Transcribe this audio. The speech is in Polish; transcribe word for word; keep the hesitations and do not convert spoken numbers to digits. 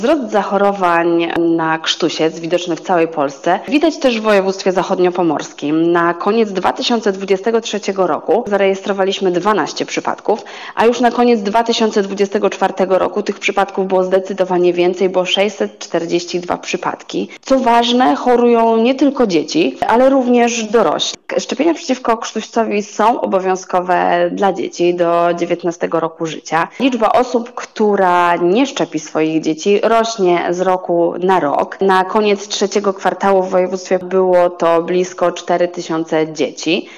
Wzrost zachorowań na krztusiec widoczny w całej Polsce widać też w województwie zachodniopomorskim. Na koniec dwa tysiące dwudziestego trzeciego roku zarejestrowaliśmy dwanaście przypadków, a już na koniec dwa tysiące dwudziestego czwartego roku tych przypadków było zdecydowanie więcej, bo sześćset czterdzieści dwa przypadki. Co ważne, chorują nie tylko dzieci, ale również dorośli. Szczepienia przeciwko krztuścowi są obowiązkowe dla dzieci do dziewiętnastego roku życia. Liczba osób, która nie szczepi swoich dzieci, rośnie z roku na rok. Na koniec trzeciego kwartału w województwie było to blisko cztery tysiące dzieci.